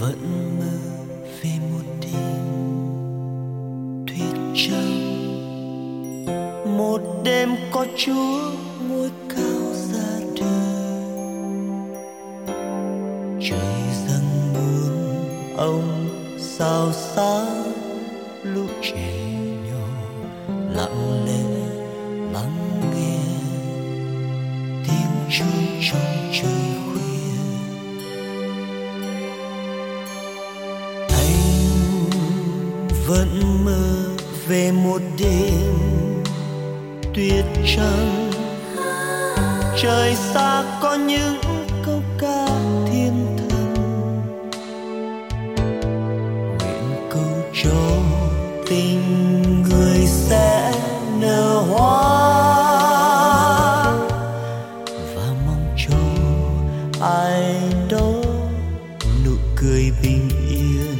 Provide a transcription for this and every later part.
vẫn mơ về một đêm tuyết trắng, một đêm có Chúa ngôi cao ra đời. Trời dâng buồn ông sao sáng, lúc trẻ nhỏ lặng lẽ lắng nghe tiếng chuông trong trời khuya. Anh vẫn mơ về một đêm tuyết trắng, trời xa có những câu ca thiên thần, nguyện cầu cho tình người sẽ nở hoa, và mong cho ai đó nụ cười bình yên.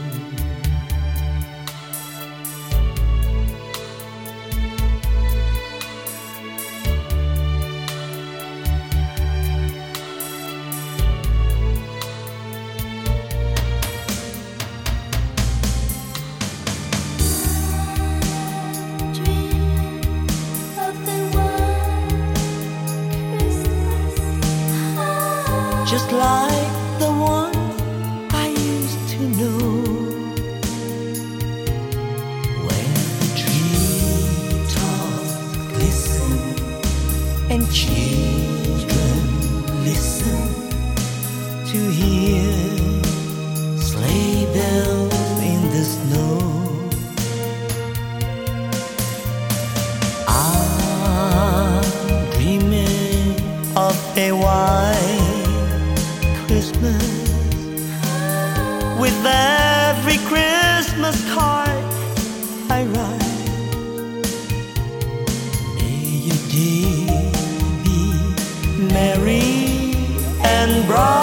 Just like the one I used to know, where the treetops glisten and children listen to hear sleigh bells in the snow. I'm dreaming of a white Christmas, with every Christmas card I write. May your day be merry and bright.